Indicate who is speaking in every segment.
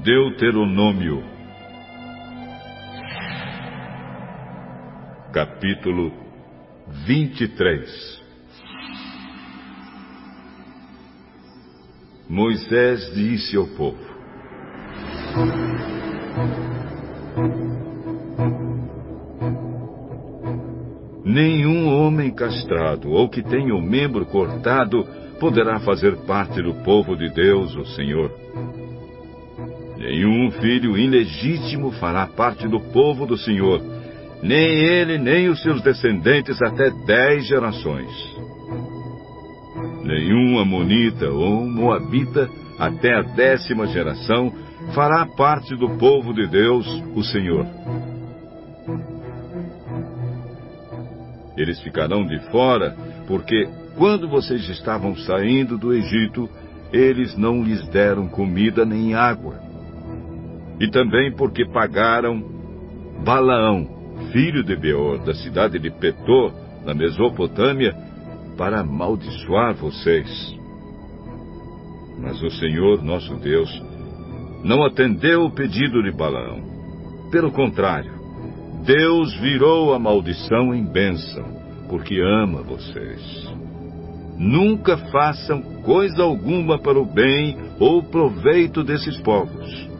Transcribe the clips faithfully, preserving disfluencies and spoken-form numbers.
Speaker 1: Deuteronômio, capítulo vinte e três. Moisés disse ao povo: nenhum homem castrado ou que tenha o membro cortado poderá fazer parte do povo de Deus, o Senhor. Nenhum filho ilegítimo fará parte do povo do Senhor, nem ele nem os seus descendentes até dez gerações. Nenhum amonita ou moabita até a décima geração fará parte do povo de Deus, o Senhor. Eles ficarão de fora, porque quando vocês estavam saindo do Egito, eles não lhes deram comida nem água. E também porque pagaram Balaão, filho de Beor, da cidade de Petor, na Mesopotâmia, para amaldiçoar vocês. Mas o Senhor, nosso Deus, não atendeu o pedido de Balaão. Pelo contrário, Deus virou a maldição em bênção, porque ama vocês. Nunca façam coisa alguma para o bem ou proveito desses povos.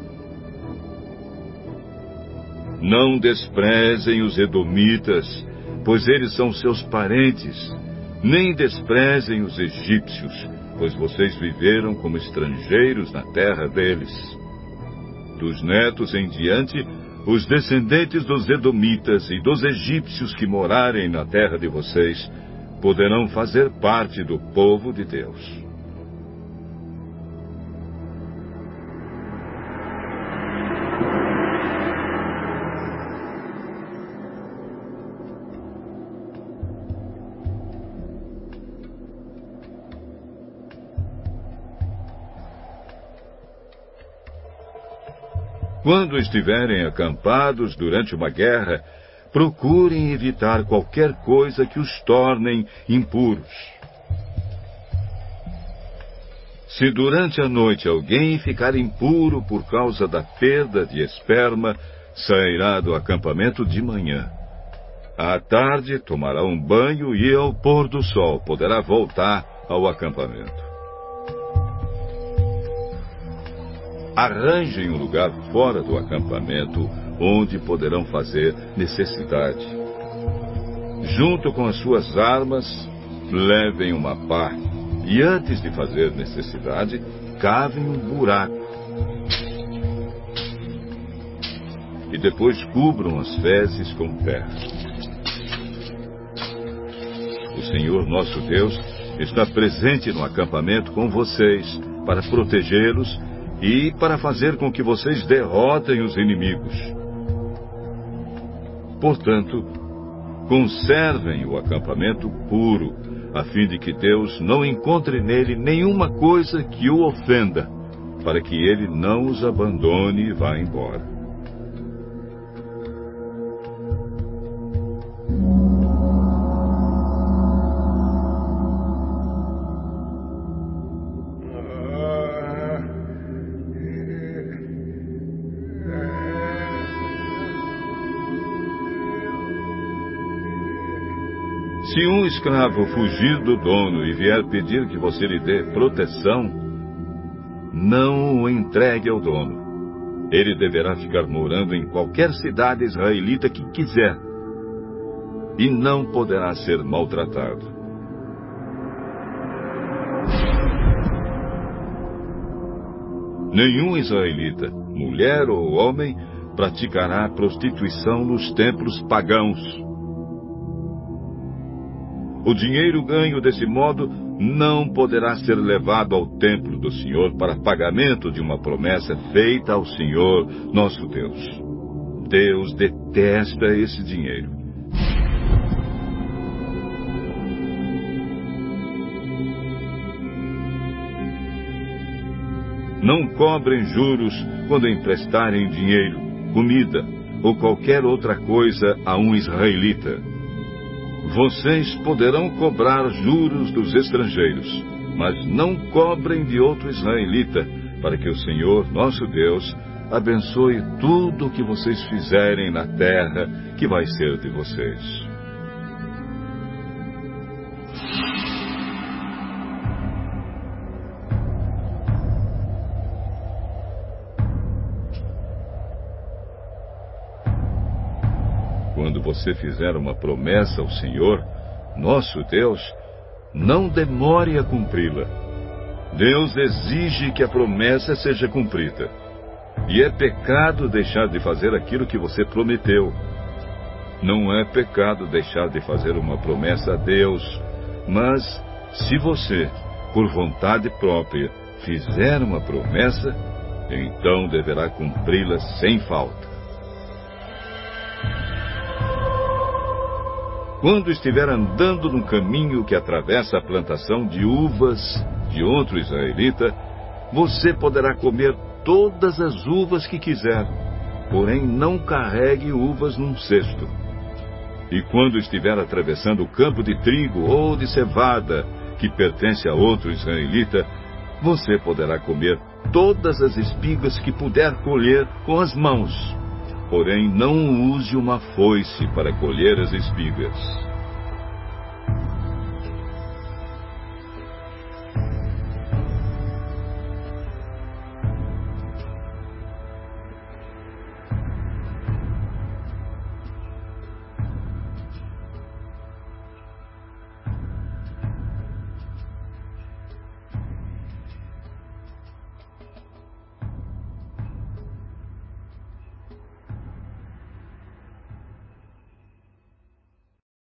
Speaker 1: Não desprezem os edomitas, pois eles são seus parentes. Nem desprezem os egípcios, pois vocês viveram como estrangeiros na terra deles. Dos netos em diante, os descendentes dos edomitas e dos egípcios que morarem na terra de vocês poderão fazer parte do povo de Deus. Quando estiverem acampados durante uma guerra, procurem evitar qualquer coisa que os tornem impuros. Se durante a noite alguém ficar impuro por causa da perda de esperma, sairá do acampamento de manhã. À tarde tomará um banho e ao pôr do sol poderá voltar ao acampamento. Arranjem um lugar fora do acampamento, onde poderão fazer necessidade. Junto com as suas armas, levem uma pá, e antes de fazer necessidade, cavem um buraco. E depois cubram as fezes com terra. O Senhor nosso Deus está presente no acampamento com vocês, para protegê-los e para fazer com que vocês derrotem os inimigos. Portanto, conservem o acampamento puro, a fim de que Deus não encontre nele nenhuma coisa que o ofenda, para que ele não os abandone e vá embora. Se um escravo fugir do dono e vier pedir que você lhe dê proteção, não o entregue ao dono. Ele deverá ficar morando em qualquer cidade israelita que quiser e não poderá ser maltratado. Nenhum israelita, mulher ou homem, praticará prostituição nos templos pagãos. O dinheiro ganho desse modo não poderá ser levado ao templo do Senhor para pagamento de uma promessa feita ao Senhor, nosso Deus. Deus detesta esse dinheiro. Não cobrem juros quando emprestarem dinheiro, comida ou qualquer outra coisa a um israelita. Vocês poderão cobrar juros dos estrangeiros, mas não cobrem de outro israelita, para que o Senhor, nosso Deus, abençoe tudo o que vocês fizerem na terra, que vai ser de vocês. Quando você fizer uma promessa ao Senhor, nosso Deus, não demore a cumpri-la. Deus exige que a promessa seja cumprida. E é pecado deixar de fazer aquilo que você prometeu. Não é pecado deixar de fazer uma promessa a Deus, mas se você, por vontade própria, fizer uma promessa, então deverá cumpri-la sem falta. Quando estiver andando num caminho que atravessa a plantação de uvas de outro israelita, você poderá comer todas as uvas que quiser, porém não carregue uvas num cesto. E quando estiver atravessando o campo de trigo ou de cevada que pertence a outro israelita, você poderá comer todas as espigas que puder colher com as mãos. Porém, não use uma foice para colher as espigas.